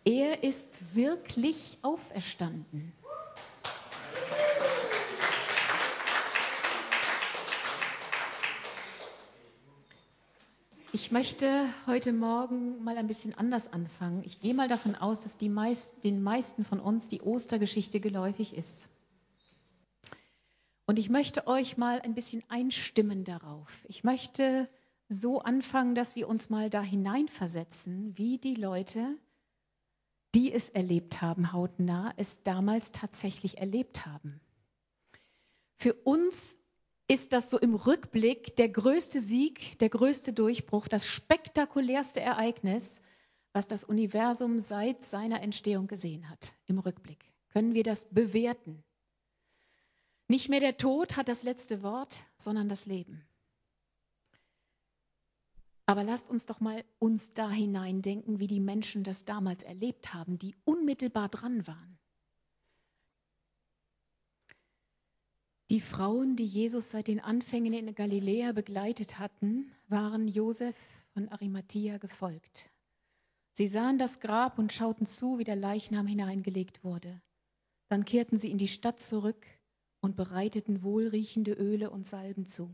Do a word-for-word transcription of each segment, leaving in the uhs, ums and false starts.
Er ist wirklich auferstanden. Ich möchte heute Morgen mal ein bisschen anders anfangen. Ich gehe mal davon aus, dass die meist, den meisten von uns die Ostergeschichte geläufig ist. Und ich möchte euch mal ein bisschen einstimmen darauf. Ich möchte so anfangen, dass wir uns mal da hineinversetzen, wie die Leute, die es erlebt haben, hautnah, es damals tatsächlich erlebt haben. Für uns ist das so im Rückblick der größte Sieg, der größte Durchbruch, das spektakulärste Ereignis, was das Universum seit seiner Entstehung gesehen hat. Im Rückblick können wir das bewerten. Nicht mehr der Tod hat das letzte Wort, sondern das Leben. Aber lasst uns doch mal uns da hineindenken, wie die Menschen das damals erlebt haben, die unmittelbar dran waren. Die Frauen, die Jesus seit den Anfängen in Galiläa begleitet hatten, waren Josef von Arimathäa gefolgt. Sie sahen das Grab und schauten zu, wie der Leichnam hineingelegt wurde. Dann kehrten sie in die Stadt zurück und bereiteten wohlriechende Öle und Salben zu.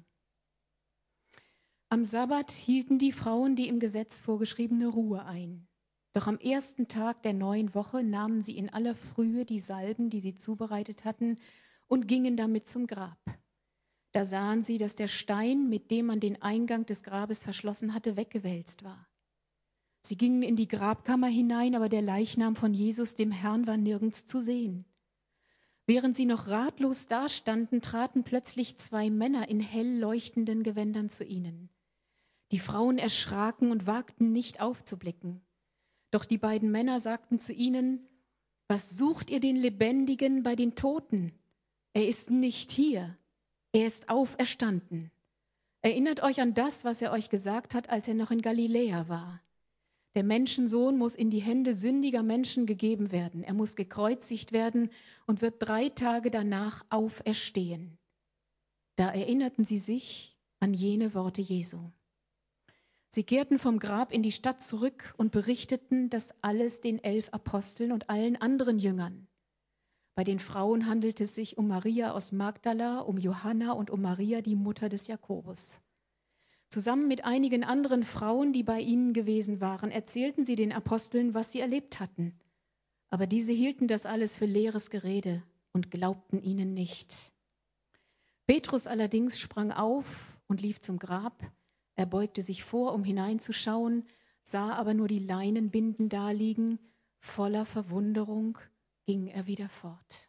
Am Sabbat hielten die Frauen die im Gesetz vorgeschriebene Ruhe ein. Doch am ersten Tag der neuen Woche nahmen sie in aller Frühe die Salben, die sie zubereitet hatten, und gingen damit zum Grab. Da sahen sie, dass der Stein, mit dem man den Eingang des Grabes verschlossen hatte, weggewälzt war. Sie gingen in die Grabkammer hinein, aber der Leichnam von Jesus, dem Herrn, war nirgends zu sehen. Während sie noch ratlos dastanden, traten plötzlich zwei Männer in hell leuchtenden Gewändern zu ihnen. Die Frauen erschraken und wagten nicht aufzublicken. Doch die beiden Männer sagten zu ihnen: Was sucht ihr den Lebendigen bei den Toten? Er ist nicht hier, er ist auferstanden. Erinnert euch an das, was er euch gesagt hat, als er noch in Galiläa war. Der Menschensohn muss in die Hände sündiger Menschen gegeben werden. Er muss gekreuzigt werden und wird drei Tage danach auferstehen. Da erinnerten sie sich an jene Worte Jesu. Sie kehrten vom Grab in die Stadt zurück und berichteten das alles den elf Aposteln und allen anderen Jüngern. Bei den Frauen handelte es sich um Maria aus Magdala, um Johanna und um Maria, die Mutter des Jakobus. Zusammen mit einigen anderen Frauen, die bei ihnen gewesen waren, erzählten sie den Aposteln, was sie erlebt hatten. Aber diese hielten das alles für leeres Gerede und glaubten ihnen nicht. Petrus allerdings sprang auf und lief zum Grab. Er beugte sich vor, um hineinzuschauen, sah aber nur die Leinenbinden daliegen. Voller Verwunderung ging er wieder fort.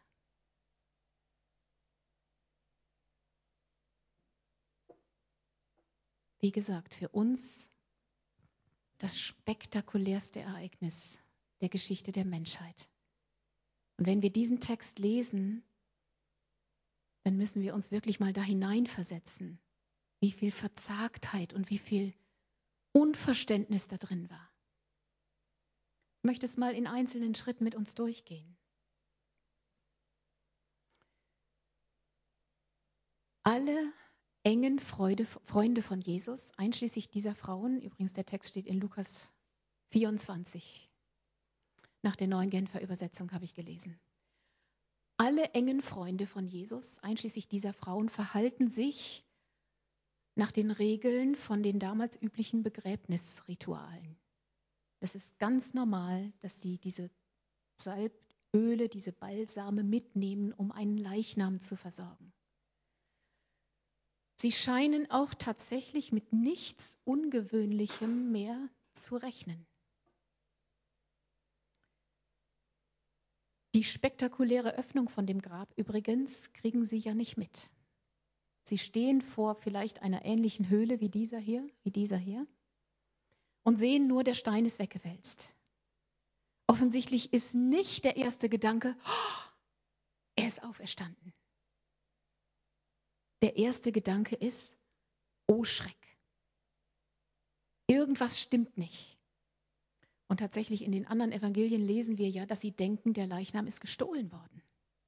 Wie gesagt, für uns das spektakulärste Ereignis der Geschichte der Menschheit. Und wenn wir diesen Text lesen, dann müssen wir uns wirklich mal da hineinversetzen, wie viel Verzagtheit und wie viel Unverständnis da drin war. Ich möchte es mal in einzelnen Schritten mit uns durchgehen. Alle engen Freude, Freunde von Jesus, einschließlich dieser Frauen, übrigens der Text steht in Lukas vierundzwanzig, nach der neuen Genfer Übersetzung habe ich gelesen. Alle engen Freunde von Jesus, einschließlich dieser Frauen, verhalten sich nach den Regeln von den damals üblichen Begräbnisritualen. Es ist ganz normal, dass sie diese Salböle, diese Balsame mitnehmen, um einen Leichnam zu versorgen. Sie scheinen auch tatsächlich mit nichts Ungewöhnlichem mehr zu rechnen. Die spektakuläre Öffnung von dem Grab übrigens kriegen sie ja nicht mit. Sie stehen vor vielleicht einer ähnlichen Höhle wie dieser hier, wie dieser hier, und sehen nur, der Stein ist weggewälzt. Offensichtlich ist nicht der erste Gedanke, oh, er ist auferstanden. Der erste Gedanke ist, oh Schreck. Irgendwas stimmt nicht. Und tatsächlich in den anderen Evangelien lesen wir ja, dass sie denken, der Leichnam ist gestohlen worden.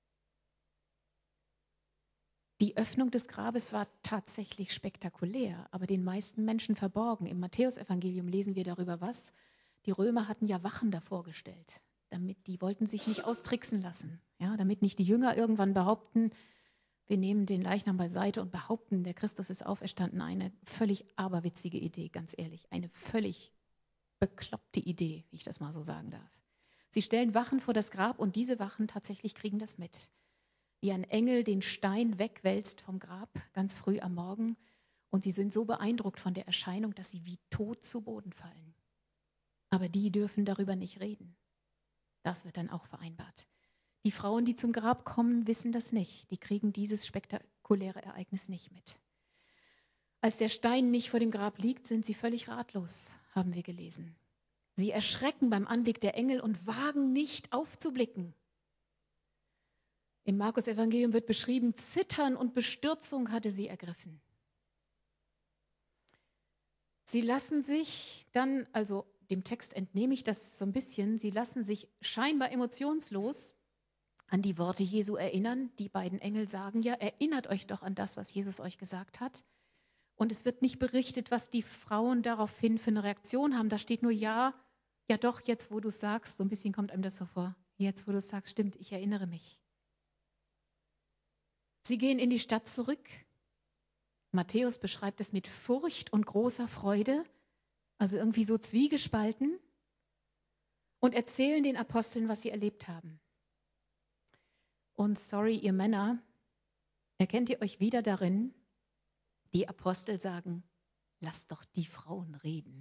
Die Öffnung des Grabes war tatsächlich spektakulär, aber den meisten Menschen verborgen. Im Matthäusevangelium lesen wir darüber was. Die Römer hatten ja Wachen davor gestellt. damit die wollten sich nicht austricksen lassen, ja, damit nicht die Jünger irgendwann behaupten, wir nehmen den Leichnam beiseite und behaupten, der Christus ist auferstanden. Eine völlig aberwitzige Idee, ganz ehrlich, eine völlig bekloppte Idee, wie ich das mal so sagen darf. Sie stellen Wachen vor das Grab und diese Wachen tatsächlich kriegen das mit. Wie ein Engel den Stein wegwälzt vom Grab, ganz früh am Morgen. Und sie sind so beeindruckt von der Erscheinung, dass sie wie tot zu Boden fallen. Aber die dürfen darüber nicht reden. Das wird dann auch vereinbart. Die Frauen, die zum Grab kommen, wissen das nicht. Die kriegen dieses spektakuläre Ereignis nicht mit. Als der Stein nicht vor dem Grab liegt, sind sie völlig ratlos, haben wir gelesen. Sie erschrecken beim Anblick der Engel und wagen nicht aufzublicken. Im Markus-Evangelium wird beschrieben, Zittern und Bestürzung hatte sie ergriffen. Sie lassen sich dann, also dem Text entnehme ich das so ein bisschen, sie lassen sich scheinbar emotionslos an die Worte Jesu erinnern. Die beiden Engel sagen ja, erinnert euch doch an das, was Jesus euch gesagt hat. Und es wird nicht berichtet, was die Frauen daraufhin für eine Reaktion haben. Da steht nur, ja, ja doch, jetzt wo du es sagst, so ein bisschen kommt einem das so vor. Jetzt wo du es sagst, stimmt, ich erinnere mich. Sie gehen in die Stadt zurück. Matthäus beschreibt es mit Furcht und großer Freude, also irgendwie so zwiegespalten, und erzählen den Aposteln, was sie erlebt haben. Und sorry, ihr Männer, erkennt ihr euch wieder darin? Die Apostel sagen, lasst doch die Frauen reden.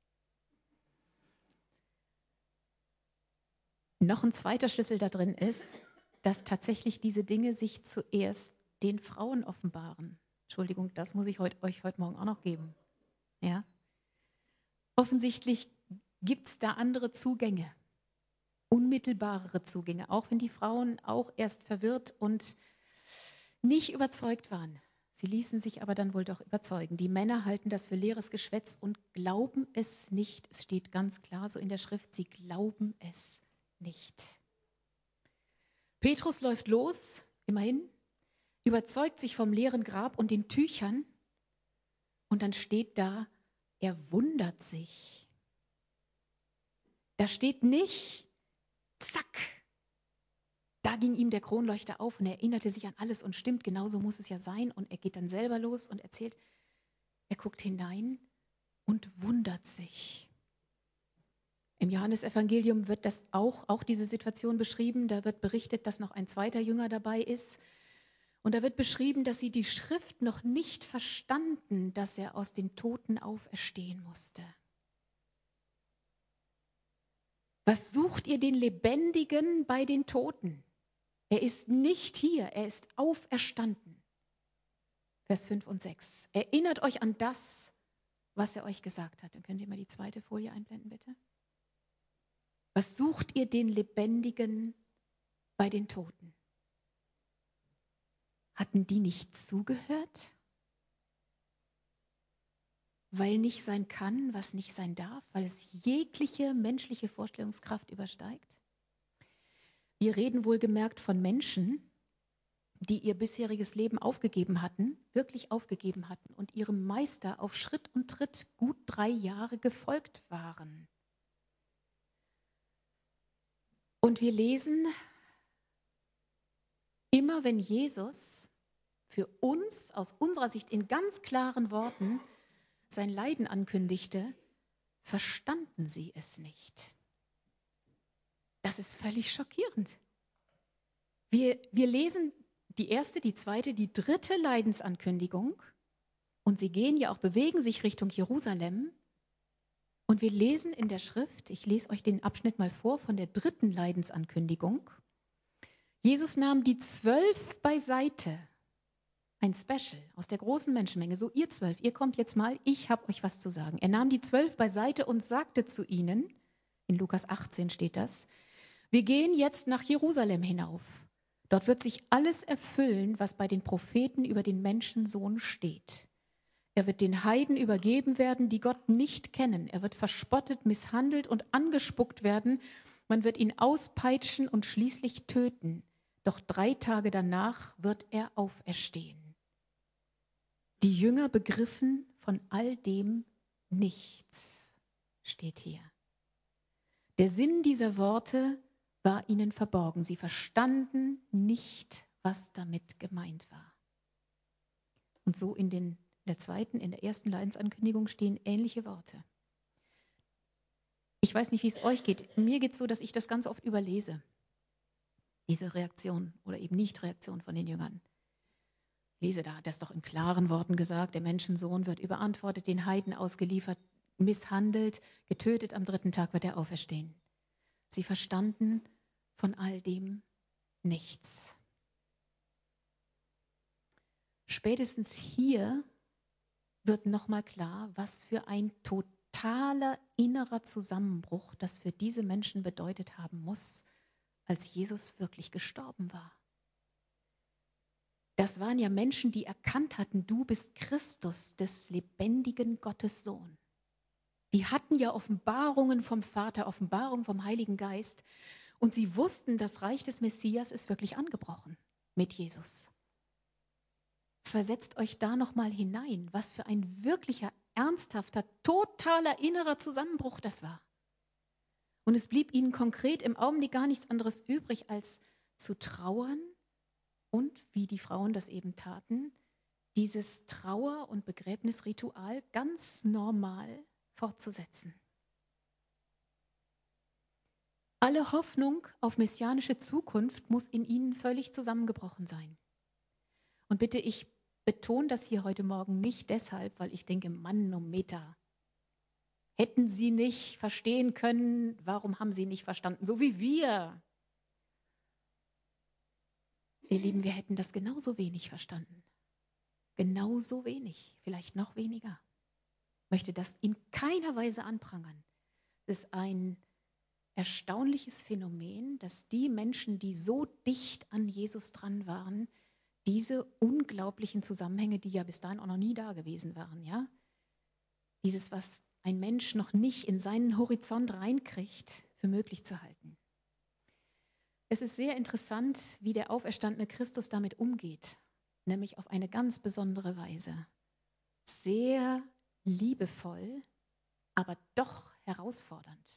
Noch ein zweiter Schlüssel da drin ist, dass tatsächlich diese Dinge sich zuerst den Frauen offenbaren. Entschuldigung, das muss ich heut, euch heute Morgen auch noch geben. Ja? Offensichtlich gibt es da andere Zugänge, unmittelbarere Zugänge, auch wenn die Frauen auch erst verwirrt und nicht überzeugt waren. Sie ließen sich aber dann wohl doch überzeugen. Die Männer halten das für leeres Geschwätz und glauben es nicht. Es steht ganz klar so in der Schrift, sie glauben es nicht. Petrus läuft los, immerhin, überzeugt sich vom leeren Grab und den Tüchern und dann steht da, er wundert sich. Da steht nicht, zack, da ging ihm der Kronleuchter auf und er erinnerte sich an alles und stimmt, genauso muss es ja sein. Und er geht dann selber los und erzählt, er guckt hinein und wundert sich. Im Johannesevangelium wird das auch, auch diese Situation beschrieben. Da wird berichtet, dass noch ein zweiter Jünger dabei ist. Und da wird beschrieben, dass sie die Schrift noch nicht verstanden, dass er aus den Toten auferstehen musste. Was sucht ihr den Lebendigen bei den Toten? Er ist nicht hier, er ist auferstanden. Vers fünf und sechs. Erinnert euch an das, was er euch gesagt hat. Dann könnt ihr mal die zweite Folie einblenden, bitte. Was sucht ihr den Lebendigen bei den Toten? Hatten die nicht zugehört? Weil nicht sein kann, was nicht sein darf, weil es jegliche menschliche Vorstellungskraft übersteigt? Wir reden wohlgemerkt von Menschen, die ihr bisheriges Leben aufgegeben hatten, wirklich aufgegeben hatten und ihrem Meister auf Schritt und Tritt gut drei Jahre gefolgt waren. Und wir lesen, immer wenn Jesus für uns aus unserer Sicht in ganz klaren Worten sein Leiden ankündigte, verstanden sie es nicht. Das ist völlig schockierend. Wir, wir lesen die erste, die zweite, die dritte Leidensankündigung und sie gehen ja auch, bewegen sich Richtung Jerusalem und wir lesen in der Schrift, ich lese euch den Abschnitt mal vor von der dritten Leidensankündigung. Jesus nahm die zwölf beiseite, ein Special aus der großen Menschenmenge, so ihr zwölf, ihr kommt jetzt mal, ich habe euch was zu sagen. Er nahm die zwölf beiseite und sagte zu ihnen, in Lukas achtzehn steht das, wir gehen jetzt nach Jerusalem hinauf. Dort wird sich alles erfüllen, was bei den Propheten über den Menschensohn steht. Er wird den Heiden übergeben werden, die Gott nicht kennen. Er wird verspottet, misshandelt und angespuckt werden. Man wird ihn auspeitschen und schließlich töten. Doch drei Tage danach wird er auferstehen. Die Jünger begriffen von all dem nichts, steht hier. Der Sinn dieser Worte war ihnen verborgen. Sie verstanden nicht, was damit gemeint war. Und so in, den, in der zweiten, in der ersten Leidensankündigung stehen ähnliche Worte. Ich weiß nicht, wie es euch geht. Mir geht es so, dass ich das ganz oft überlese. Diese Reaktion oder eben Nicht-Reaktion von den Jüngern. Ich lese, da hat er es doch in klaren Worten gesagt, der Menschensohn wird überantwortet, den Heiden ausgeliefert, misshandelt, getötet, am dritten Tag wird er auferstehen. Sie verstanden von all dem nichts. Spätestens hier wird nochmal klar, was für ein totaler innerer Zusammenbruch das für diese Menschen bedeutet haben muss, als Jesus wirklich gestorben war. Das waren ja Menschen, die erkannt hatten, du bist Christus, des lebendigen Gottes Sohn. Die hatten ja Offenbarungen vom Vater, Offenbarungen vom Heiligen Geist. Und sie wussten, das Reich des Messias ist wirklich angebrochen mit Jesus. Versetzt euch da nochmal hinein, was für ein wirklicher, ernsthafter, totaler innerer Zusammenbruch das war. Und es blieb ihnen konkret im Augenblick gar nichts anderes übrig, als zu trauern und, wie die Frauen das eben taten, dieses Trauer- und Begräbnisritual ganz normal fortzusetzen. Alle Hoffnung auf messianische Zukunft muss in ihnen völlig zusammengebrochen sein. Und bitte, ich betone das hier heute Morgen nicht deshalb, weil ich denke, Manometer, hätten sie nicht verstehen können, warum haben sie nicht verstanden, so wie wir. Ihr Lieben, wir hätten das genauso wenig verstanden. Genauso wenig, vielleicht noch weniger. Ich möchte das in keiner Weise anprangern. Das ist ein erstaunliches Phänomen, dass die Menschen, die so dicht an Jesus dran waren, diese unglaublichen Zusammenhänge, die ja bis dahin auch noch nie da gewesen waren, ja, dieses, was ein Mensch noch nicht in seinen Horizont reinkriegt, für möglich zu halten. Es ist sehr interessant, wie der auferstandene Christus damit umgeht, nämlich auf eine ganz besondere Weise. Sehr liebevoll, aber doch herausfordernd.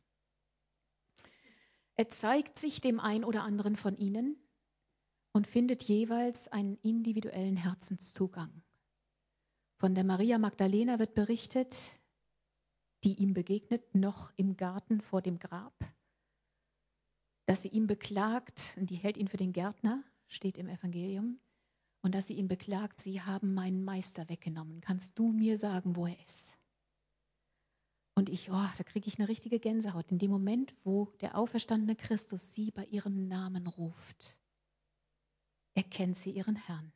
Er zeigt sich dem einen oder anderen von ihnen und findet jeweils einen individuellen Herzenszugang. Von der Maria Magdalena wird berichtet, die ihm begegnet, noch im Garten vor dem Grab, dass sie ihn beklagt, und die hält ihn für den Gärtner, steht im Evangelium, und dass sie ihn beklagt, sie haben meinen Meister weggenommen. Kannst du mir sagen, wo er ist? Und ich, oh, da kriege ich eine richtige Gänsehaut. In dem Moment, wo der auferstandene Christus sie bei ihrem Namen ruft, erkennt sie ihren Herrn.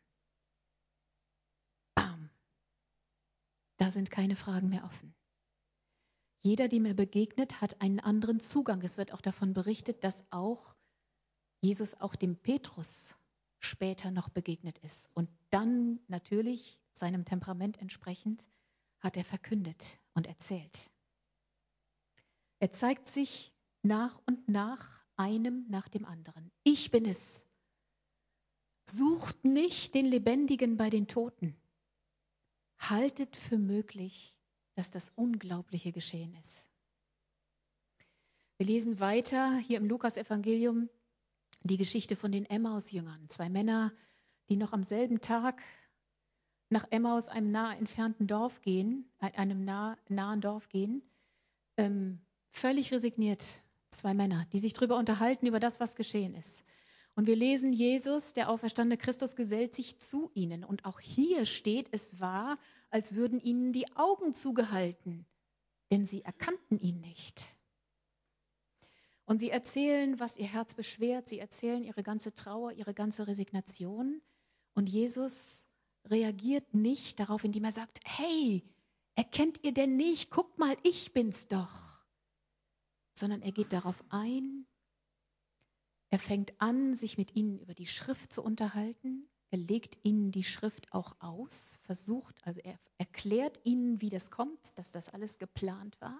Bam! Da sind keine Fragen mehr offen. Jeder, dem er begegnet, hat einen anderen Zugang. Es wird auch davon berichtet, dass auch Jesus auch dem Petrus später noch begegnet ist. Und dann natürlich seinem Temperament entsprechend hat er verkündet und erzählt. Er zeigt sich nach und nach einem nach dem anderen. Ich bin es. Sucht nicht den Lebendigen bei den Toten. Haltet für möglich, dass das Unglaubliche geschehen ist. Wir lesen weiter hier im Lukas-Evangelium die Geschichte von den Emmaus-Jüngern. Zwei Männer, die noch am selben Tag nach Emmaus, einem nah entfernten Dorf gehen, einem nah, nahen Dorf gehen, ähm, völlig resigniert. Zwei Männer, die sich darüber unterhalten, über das, was geschehen ist. Und wir lesen, Jesus, der auferstandene Christus, gesellt sich zu ihnen. Und auch hier steht, es war, als würden ihnen die Augen zugehalten, denn sie erkannten ihn nicht. Und sie erzählen, was ihr Herz beschwert. Sie erzählen ihre ganze Trauer, ihre ganze Resignation. Und Jesus reagiert nicht darauf, indem er sagt, hey, erkennt ihr denn nicht? Guckt mal, ich bin's doch. Sondern er geht darauf ein. Er fängt an, sich mit ihnen über die Schrift zu unterhalten. Er legt ihnen die Schrift auch aus, versucht, also er erklärt ihnen, wie das kommt, dass das alles geplant war.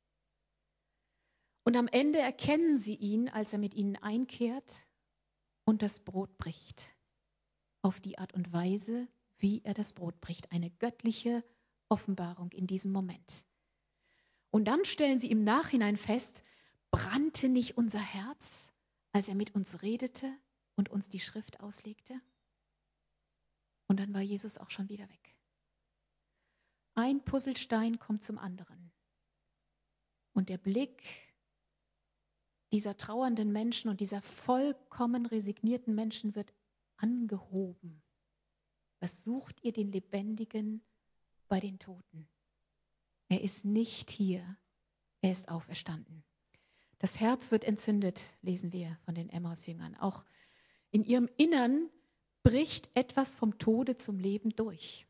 Und am Ende erkennen sie ihn, als er mit ihnen einkehrt und das Brot bricht. Auf die Art und Weise, wie er das Brot bricht. Eine göttliche Offenbarung in diesem Moment. Und dann stellen sie im Nachhinein fest, brannte nicht unser Herz, als er mit uns redete und uns die Schrift auslegte? Und dann war Jesus auch schon wieder weg. Ein Puzzlestein kommt zum anderen. Und der Blick dieser trauernden Menschen und dieser vollkommen resignierten Menschen wird angehoben. Was sucht ihr den Lebendigen bei den Toten? Er ist nicht hier, er ist auferstanden. Das Herz wird entzündet, lesen wir von den Emmaus-Jüngern. Auch in ihrem Innern bricht etwas vom Tode zum Leben durch.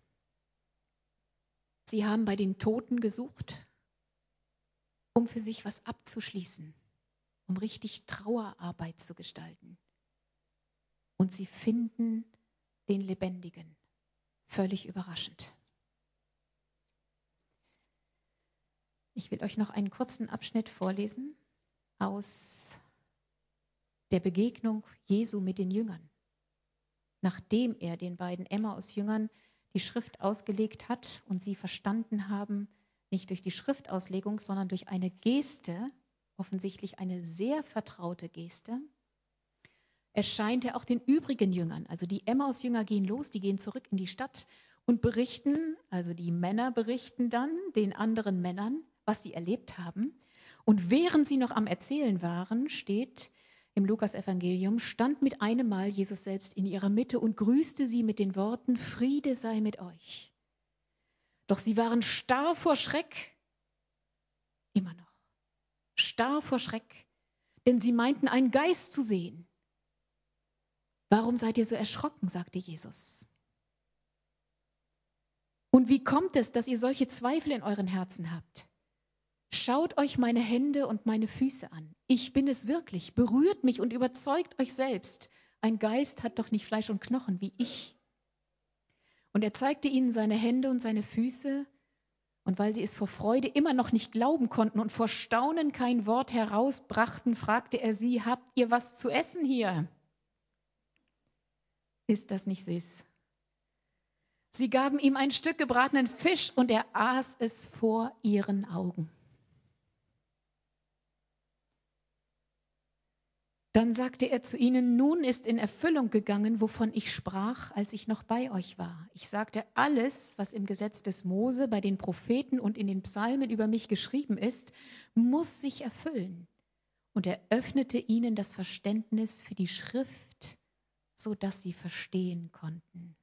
Sie haben bei den Toten gesucht, um für sich was abzuschließen, um richtig Trauerarbeit zu gestalten. Und sie finden den Lebendigen. Völlig überraschend. Ich will euch noch einen kurzen Abschnitt vorlesen aus der Begegnung Jesu mit den Jüngern. Nachdem er den beiden Emmaus-Jüngern die Schrift ausgelegt hat und sie verstanden haben, nicht durch die Schriftauslegung, sondern durch eine Geste, offensichtlich eine sehr vertraute Geste, erscheint er auch den übrigen Jüngern. Also die Emmaus-Jünger gehen los, die gehen zurück in die Stadt und berichten, also die Männer berichten dann den anderen Männern, was sie erlebt haben. Und während sie noch am Erzählen waren, steht im Lukas-Evangelium, stand mit einem Mal Jesus selbst in ihrer Mitte und grüßte sie mit den Worten, Friede sei mit euch. Doch sie waren starr vor Schreck, immer noch, starr vor Schreck, denn sie meinten, einen Geist zu sehen. Warum seid ihr so erschrocken, sagte Jesus. Und wie kommt es, dass ihr solche Zweifel in euren Herzen habt? Schaut euch meine Hände und meine Füße an. Ich bin es wirklich. Berührt mich und überzeugt euch selbst. Ein Geist hat doch nicht Fleisch und Knochen wie ich. Und er zeigte ihnen seine Hände und seine Füße. Und weil sie es vor Freude immer noch nicht glauben konnten und vor Staunen kein Wort herausbrachten, fragte er sie, habt ihr was zu essen hier? Ist das nicht süß? Sie gaben ihm ein Stück gebratenen Fisch und er aß es vor ihren Augen. Dann sagte er zu ihnen, nun ist in Erfüllung gegangen, wovon ich sprach, als ich noch bei euch war. Ich sagte, alles, was im Gesetz des Mose, bei den Propheten und in den Psalmen über mich geschrieben ist, muss sich erfüllen. Und er öffnete ihnen das Verständnis für die Schrift, sodass sie verstehen konnten.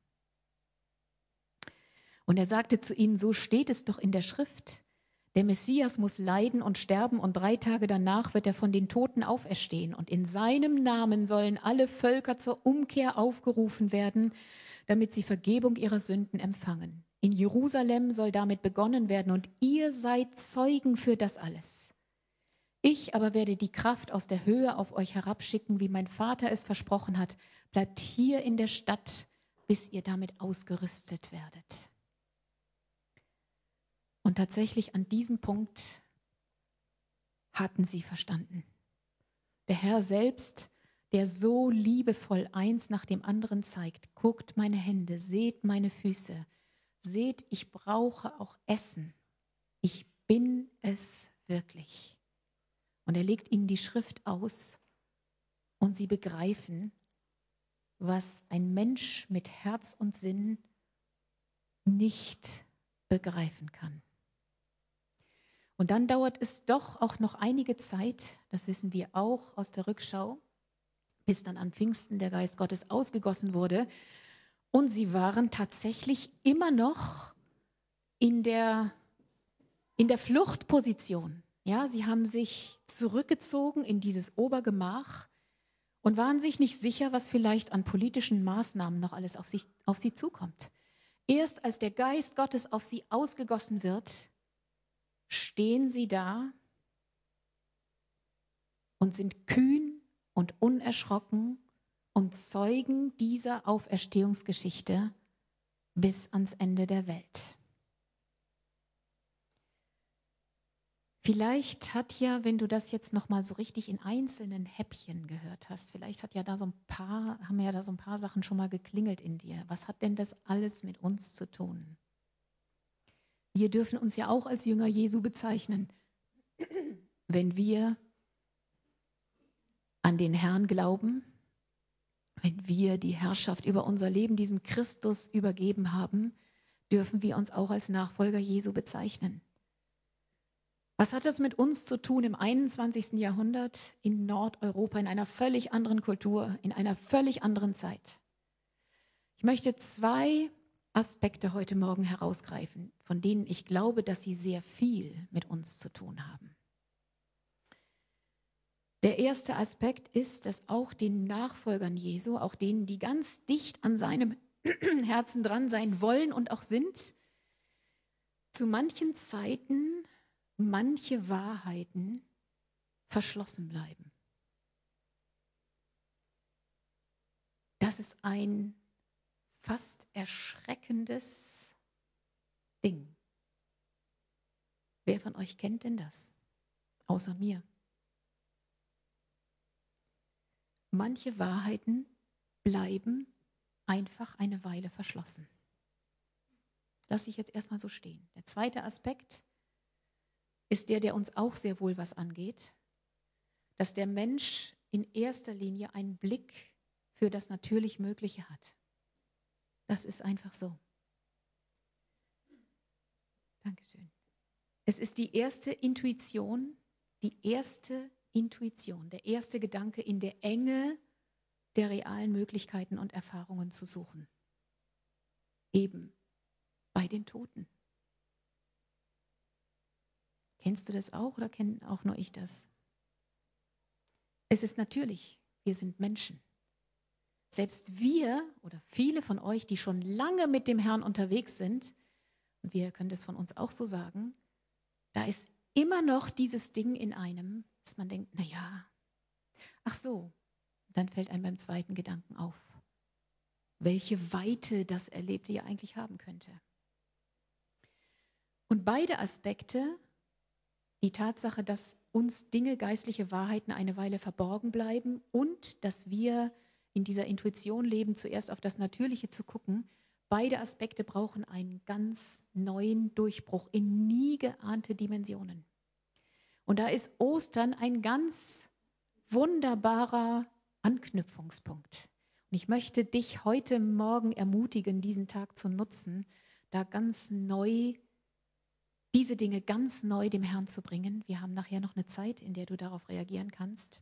Und er sagte zu ihnen, so steht es doch in der Schrift. Der Messias muss leiden und sterben und drei Tage danach wird er von den Toten auferstehen. Und in seinem Namen sollen alle Völker zur Umkehr aufgerufen werden, damit sie Vergebung ihrer Sünden empfangen. In Jerusalem soll damit begonnen werden und ihr seid Zeugen für das alles. Ich aber werde die Kraft aus der Höhe auf euch herabschicken, wie mein Vater es versprochen hat. Bleibt hier in der Stadt, bis ihr damit ausgerüstet werdet. Und tatsächlich an diesem Punkt hatten sie verstanden. Der Herr selbst, der so liebevoll eins nach dem anderen zeigt, guckt meine Hände, seht meine Füße, seht, ich brauche auch Essen. Ich bin es wirklich. Und er legt ihnen die Schrift aus und sie begreifen, was ein Mensch mit Herz und Sinn nicht begreifen kann. Und dann dauert es doch auch noch einige Zeit, das wissen wir auch aus der Rückschau, bis dann an Pfingsten der Geist Gottes ausgegossen wurde. Und sie waren tatsächlich immer noch in der, in der Fluchtposition. Ja, sie haben sich zurückgezogen in dieses Obergemach und waren sich nicht sicher, was vielleicht an politischen Maßnahmen noch alles auf, sich, auf sie zukommt. Erst als der Geist Gottes auf sie ausgegossen wird, stehen sie da und sind kühn und unerschrocken und Zeugen dieser Auferstehungsgeschichte bis ans Ende der Welt. Vielleicht hat ja, wenn du das jetzt noch mal so richtig in einzelnen Häppchen gehört hast, vielleicht hat ja da so ein paar, haben ja da so ein paar Sachen schon mal geklingelt in dir. Was hat denn das alles mit uns zu tun? Wir dürfen uns ja auch als Jünger Jesu bezeichnen, wenn wir an den Herrn glauben, wenn wir die Herrschaft über unser Leben diesem Christus übergeben haben, dürfen wir uns auch als Nachfolger Jesu bezeichnen. Was hat das mit uns zu tun im einundzwanzigsten Jahrhundert in Nordeuropa, in einer völlig anderen Kultur, in einer völlig anderen Zeit? Ich möchte zwei Aspekte heute Morgen herausgreifen, von denen ich glaube, dass sie sehr viel mit uns zu tun haben. Der erste Aspekt ist, dass auch den Nachfolgern Jesu, auch denen, die ganz dicht an seinem Herzen dran sein wollen und auch sind, zu manchen Zeiten manche Wahrheiten verschlossen bleiben. Das ist ein fast erschreckendes Ding. Wer von euch kennt denn das? Außer mir. Manche Wahrheiten bleiben einfach eine Weile verschlossen. Lass ich jetzt erstmal so stehen. Der zweite Aspekt ist der, der uns auch sehr wohl was angeht, dass der Mensch in erster Linie einen Blick für das natürlich Mögliche hat. Das ist einfach so. Dankeschön. Es ist die erste Intuition, die erste Intuition, der erste Gedanke, in der Enge der realen Möglichkeiten und Erfahrungen zu suchen. Eben bei den Toten. Kennst du das auch oder kenne auch nur ich das? Es ist natürlich, wir sind Menschen. Selbst wir oder viele von euch, die schon lange mit dem Herrn unterwegs sind, und wir können das von uns auch so sagen, da ist immer noch dieses Ding in einem, dass man denkt, naja, ach so, dann fällt einem beim zweiten Gedanken auf, welche Weite das Erlebte ja eigentlich haben könnte. Und beide Aspekte, die Tatsache, dass uns Dinge, geistliche Wahrheiten eine Weile verborgen bleiben und dass wir in dieser Intuition leben, zuerst auf das Natürliche zu gucken, beide Aspekte brauchen einen ganz neuen Durchbruch in nie geahnte Dimensionen. Und da ist Ostern ein ganz wunderbarer Anknüpfungspunkt. Und ich möchte dich heute Morgen ermutigen, diesen Tag zu nutzen, da ganz neu diese Dinge ganz neu dem Herrn zu bringen. Wir haben nachher noch eine Zeit, in der du darauf reagieren kannst.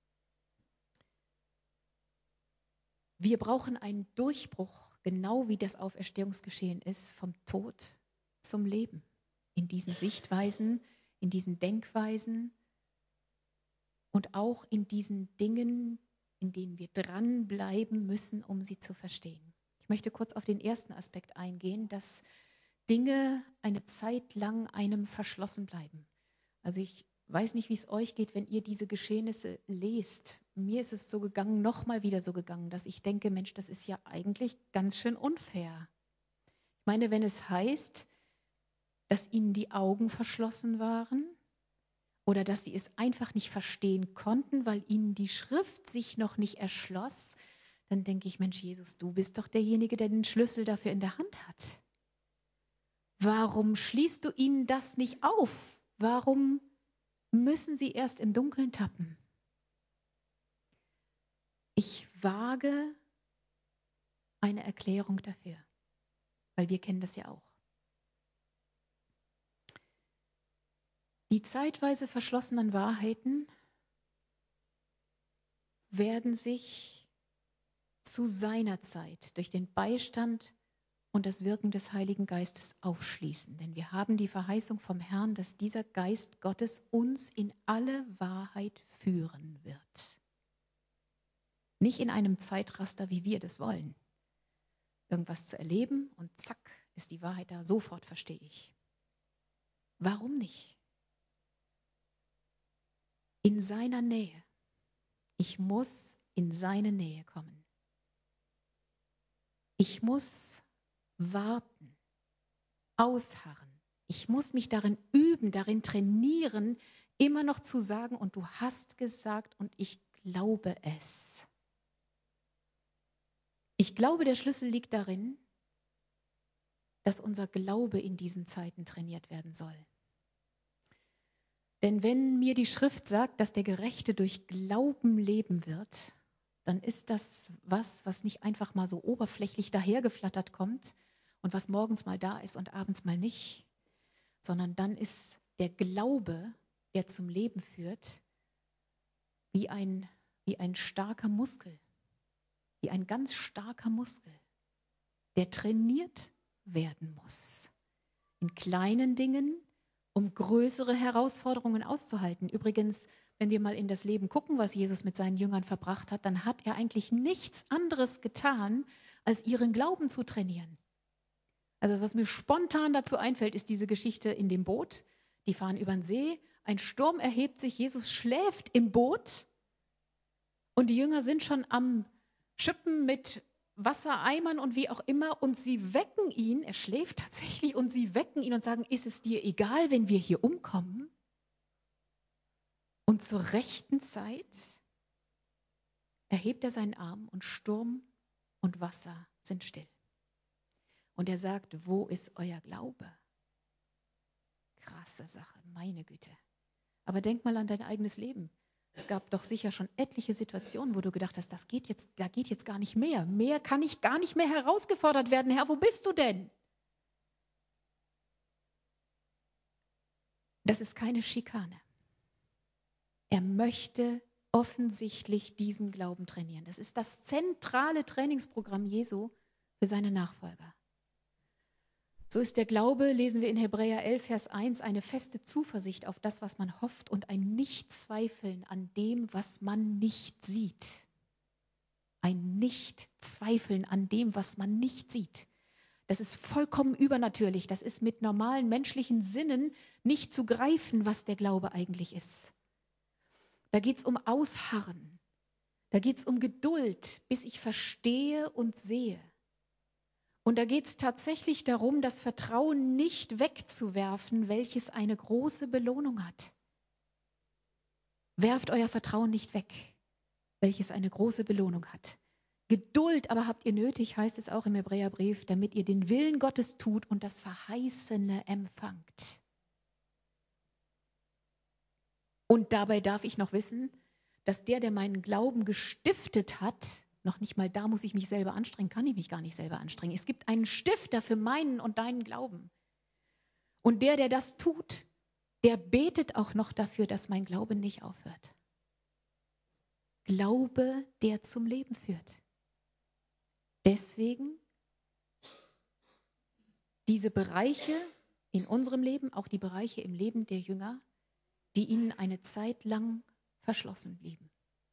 Wir brauchen einen Durchbruch, genau wie das Auferstehungsgeschehen ist, vom Tod zum Leben. In diesen Sichtweisen, in diesen Denkweisen und auch in diesen Dingen, in denen wir dranbleiben müssen, um sie zu verstehen. Ich möchte kurz auf den ersten Aspekt eingehen, dass Dinge eine Zeit lang einem verschlossen bleiben. Also ich weiß nicht, wie es euch geht, wenn ihr diese Geschehnisse lest. Mir ist es so gegangen, nochmal wieder so gegangen, dass ich denke, Mensch, das ist ja eigentlich ganz schön unfair. Ich meine, wenn es heißt, dass ihnen die Augen verschlossen waren oder dass sie es einfach nicht verstehen konnten, weil ihnen die Schrift sich noch nicht erschloss, dann denke ich, Mensch, Jesus, du bist doch derjenige, der den Schlüssel dafür in der Hand hat. Warum schließt du ihnen das nicht auf? Warum müssen sie erst im Dunkeln tappen? Ich wage eine Erklärung dafür, weil wir kennen das ja auch. Die zeitweise verschlossenen Wahrheiten werden sich zu seiner Zeit durch den Beistand und das Wirken des Heiligen Geistes aufschließen. Denn wir haben die Verheißung vom Herrn, dass dieser Geist Gottes uns in alle Wahrheit führen wird. Nicht in einem Zeitraster, wie wir das wollen. Irgendwas zu erleben und zack, ist die Wahrheit da, sofort verstehe ich. Warum nicht? In seiner Nähe. Ich muss in seine Nähe kommen. Ich muss warten, ausharren. Ich muss mich darin üben, darin trainieren, immer noch zu sagen, und du hast gesagt und ich glaube es. Ich glaube, der Schlüssel liegt darin, dass unser Glaube in diesen Zeiten trainiert werden soll. Denn wenn mir die Schrift sagt, dass der Gerechte durch Glauben leben wird, dann ist das was, was nicht einfach mal so oberflächlich dahergeflattert kommt und was morgens mal da ist und abends mal nicht, sondern dann ist der Glaube, der zum Leben führt, wie ein, wie ein starker Muskel, wie ein ganz starker Muskel, der trainiert werden muss. In kleinen Dingen, um größere Herausforderungen auszuhalten. Übrigens, wenn wir mal in das Leben gucken, was Jesus mit seinen Jüngern verbracht hat, dann hat er eigentlich nichts anderes getan, als ihren Glauben zu trainieren. Also was mir spontan dazu einfällt, ist diese Geschichte in dem Boot. Die fahren über den See, ein Sturm erhebt sich, Jesus schläft im Boot und die Jünger sind schon am Schippen mit Wassereimern und wie auch immer und sie wecken ihn, er schläft tatsächlich und sie wecken ihn und sagen, ist es dir egal, wenn wir hier umkommen? Und zur rechten Zeit erhebt er seinen Arm und Sturm und Wasser sind still. Und er sagt, wo ist euer Glaube? Krasse Sache, meine Güte. Aber denk mal an dein eigenes Leben. Es gab doch sicher schon etliche Situationen, wo du gedacht hast, das geht jetzt, da geht jetzt gar nicht mehr. Mehr kann ich gar nicht mehr herausgefordert werden. Herr, wo bist du denn? Das ist keine Schikane. Er möchte offensichtlich diesen Glauben trainieren. Das ist das zentrale Trainingsprogramm Jesu für seine Nachfolger. So ist der Glaube, lesen wir in Hebräer elf, Vers eins, eine feste Zuversicht auf das, was man hofft und ein Nichtzweifeln an dem, was man nicht sieht. Ein Nichtzweifeln an dem, was man nicht sieht. Das ist vollkommen übernatürlich. Das ist mit normalen menschlichen Sinnen nicht zu greifen, was der Glaube eigentlich ist. Da geht es um Ausharren. Da geht es um Geduld, bis ich verstehe und sehe. Und da geht es tatsächlich darum, das Vertrauen nicht wegzuwerfen, welches eine große Belohnung hat. Werft euer Vertrauen nicht weg, welches eine große Belohnung hat. Geduld aber habt ihr nötig, heißt es auch im Hebräerbrief, damit ihr den Willen Gottes tut und das Verheißene empfangt. Und dabei darf ich noch wissen, dass der, der meinen Glauben gestiftet hat, noch nicht mal da muss ich mich selber anstrengen, kann ich mich gar nicht selber anstrengen. Es gibt einen Stifter für meinen und deinen Glauben. Und der, der das tut, der betet auch noch dafür, dass mein Glaube nicht aufhört. Glaube, der zum Leben führt. Deswegen diese Bereiche in unserem Leben, auch die Bereiche im Leben der Jünger, die ihnen eine Zeit lang verschlossen blieben.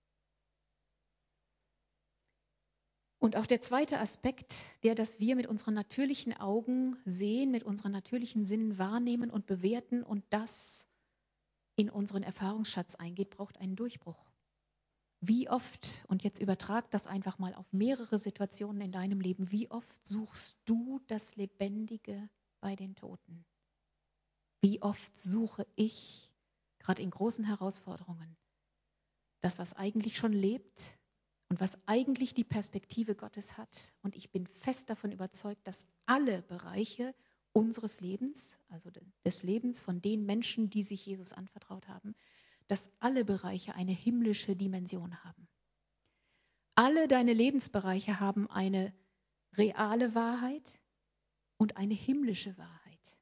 Und auch der zweite Aspekt, der, dass wir mit unseren natürlichen Augen sehen, mit unseren natürlichen Sinnen wahrnehmen und bewerten und das in unseren Erfahrungsschatz eingeht, braucht einen Durchbruch. Wie oft, und jetzt übertrag das einfach mal auf mehrere Situationen in deinem Leben, wie oft suchst du das Lebendige bei den Toten? Wie oft suche ich, gerade in großen Herausforderungen, das, was eigentlich schon lebt, und was eigentlich die Perspektive Gottes hat. Und ich bin fest davon überzeugt, dass alle Bereiche unseres Lebens, also des Lebens von den Menschen, die sich Jesus anvertraut haben, dass alle Bereiche eine himmlische Dimension haben. Alle deine Lebensbereiche haben eine reale Wahrheit und eine himmlische Wahrheit.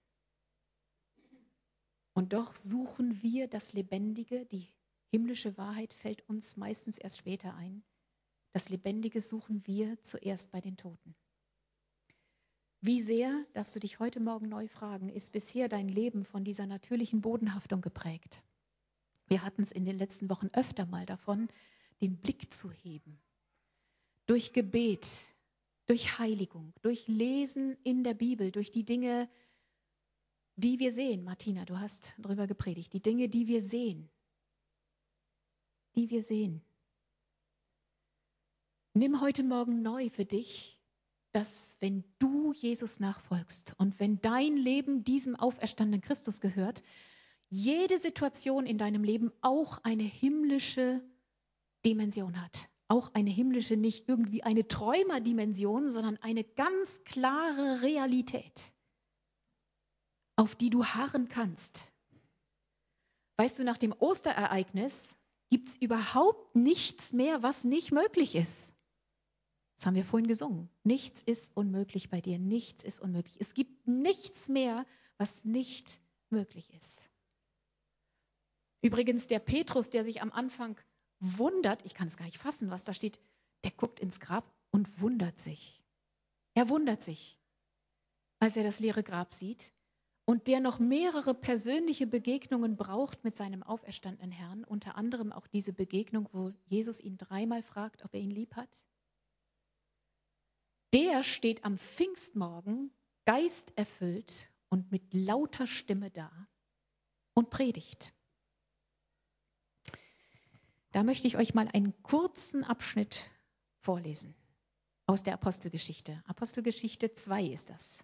Und doch suchen wir das Lebendige, die himmlische Wahrheit fällt uns meistens erst später ein. Das Lebendige suchen wir zuerst bei den Toten. Wie sehr, darfst du dich heute Morgen neu fragen, ist bisher dein Leben von dieser natürlichen Bodenhaftung geprägt? Wir hatten es in den letzten Wochen öfter mal davon, den Blick zu heben. Durch Gebet, durch Heiligung, durch Lesen in der Bibel, durch die Dinge, die wir sehen. Martina, du hast darüber gepredigt. Die Dinge, die wir sehen. Die wir sehen. Nimm heute Morgen neu für dich, dass wenn du Jesus nachfolgst und wenn dein Leben diesem auferstandenen Christus gehört, jede Situation in deinem Leben auch eine himmlische Dimension hat. Auch eine himmlische, nicht irgendwie eine Träumerdimension, sondern eine ganz klare Realität, auf die du harren kannst. Weißt du, nach dem Osterereignis gibt es überhaupt nichts mehr, was nicht möglich ist. Das haben wir vorhin gesungen. Nichts ist unmöglich bei dir, nichts ist unmöglich. Es gibt nichts mehr, was nicht möglich ist. Übrigens, der Petrus, der sich am Anfang wundert, ich kann es gar nicht fassen, was da steht, der guckt ins Grab und wundert sich. Er wundert sich, als er das leere Grab sieht und der noch mehrere persönliche Begegnungen braucht mit seinem auferstandenen Herrn, unter anderem auch diese Begegnung, wo Jesus ihn dreimal fragt, ob er ihn lieb hat. Der steht am Pfingstmorgen geisterfüllt und mit lauter Stimme da und predigt. Da möchte ich euch mal einen kurzen Abschnitt vorlesen aus der Apostelgeschichte. Apostelgeschichte zwei ist das.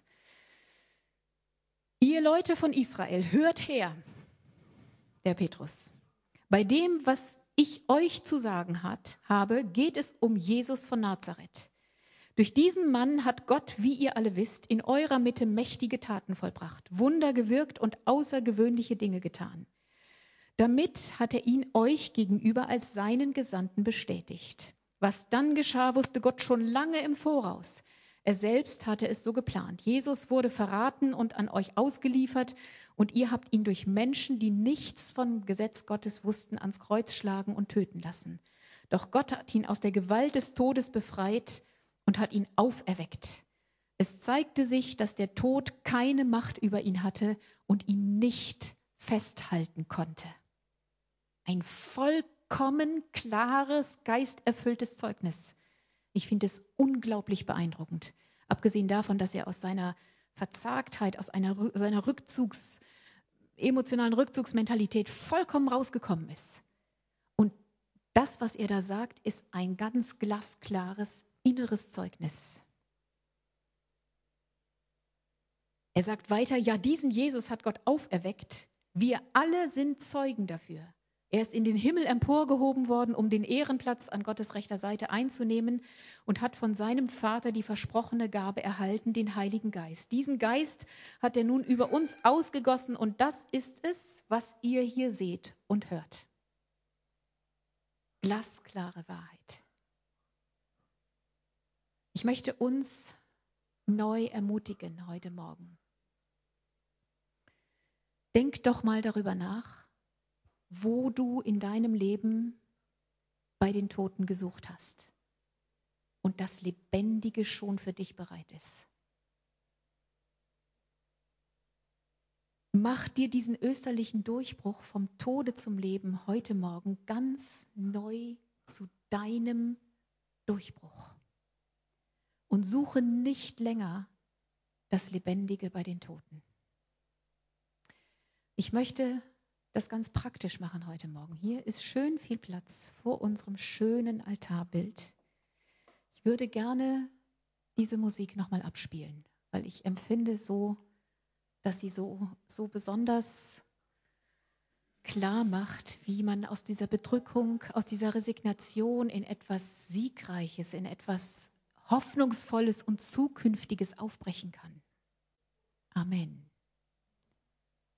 Ihr Leute von Israel, hört her, der Petrus. Bei dem, was ich euch zu sagen hat, habe, geht es um Jesus von Nazareth. Durch diesen Mann hat Gott, wie ihr alle wisst, in eurer Mitte mächtige Taten vollbracht, Wunder gewirkt und außergewöhnliche Dinge getan. Damit hat er ihn euch gegenüber als seinen Gesandten bestätigt. Was dann geschah, wusste Gott schon lange im Voraus. Er selbst hatte es so geplant. Jesus wurde verraten und an euch ausgeliefert und ihr habt ihn durch Menschen, die nichts vom Gesetz Gottes wussten, ans Kreuz schlagen und töten lassen. Doch Gott hat ihn aus der Gewalt des Todes befreit und hat ihn auferweckt. Es zeigte sich, dass der Tod keine Macht über ihn hatte und ihn nicht festhalten konnte. Ein vollkommen klares, geisterfülltes Zeugnis. Ich finde es unglaublich beeindruckend. Abgesehen davon, dass er aus seiner Verzagtheit, aus einer, seiner Rückzugs, emotionalen Rückzugsmentalität vollkommen rausgekommen ist. Und das, was er da sagt, ist ein ganz glasklares inneres Zeugnis. Er sagt weiter, ja, diesen Jesus hat Gott auferweckt. Wir alle sind Zeugen dafür. Er ist in den Himmel emporgehoben worden, um den Ehrenplatz an Gottes rechter Seite einzunehmen und hat von seinem Vater die versprochene Gabe erhalten, den Heiligen Geist. Diesen Geist hat er nun über uns ausgegossen und das ist es, was ihr hier seht und hört. Glasklare Wahrheit. Ich möchte uns neu ermutigen heute Morgen. Denk doch mal darüber nach, wo du in deinem Leben bei den Toten gesucht hast und das Lebendige schon für dich bereit ist. Mach dir diesen österlichen Durchbruch vom Tode zum Leben heute Morgen ganz neu zu deinem Durchbruch und suche nicht länger das Lebendige bei den Toten. Ich möchte das ganz praktisch machen heute Morgen. Hier ist schön viel Platz vor unserem schönen Altarbild. Ich würde gerne diese Musik nochmal abspielen, weil ich empfinde so, dass sie so, so besonders klar macht, wie man aus dieser Bedrückung, aus dieser Resignation in etwas Siegreiches, in etwas Hoffnungsvolles und Zukünftiges aufbrechen kann. Amen.